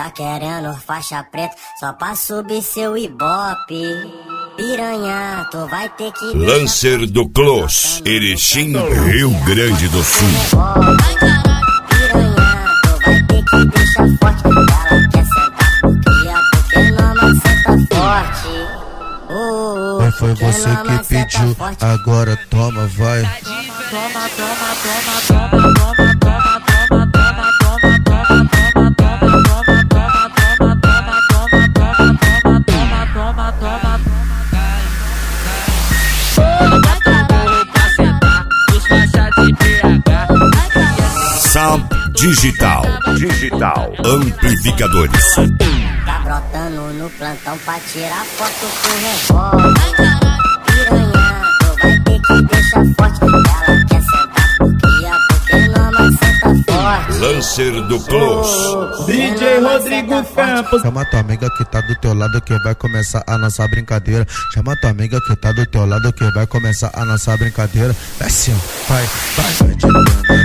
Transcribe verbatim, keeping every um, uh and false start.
tá querendo faixa preta só pra subir seu ibope. Piranha, tu vai ter que... Lancer do Close, Erechim, Rio Grande do Sul. Ai caralho, piranha, tu vai ter que deixar forte. Ela quer sentar por cria, porque não senta forte. Oh, Mas foi você que pediu, agora toma, vai. Toma, toma, toma, toma, toma, toma, toma, toma, toma, toma, toma, toma, toma. Sound Digital, Digital, amplificadores. Tá brotando no plantão pra tirar foto com revólver. Piranha, tu vai ter que deixar forte. Ela quer sentar por cria, porque não senta forte. Lancer do Close, D J Rodrigo Campos. Chama tua amiga que tá do teu lado que vai começar a nossa brincadeira. Chama tua amiga que tá do teu lado que vai começar a nossa brincadeira. Vai sim, vai, vai, vai de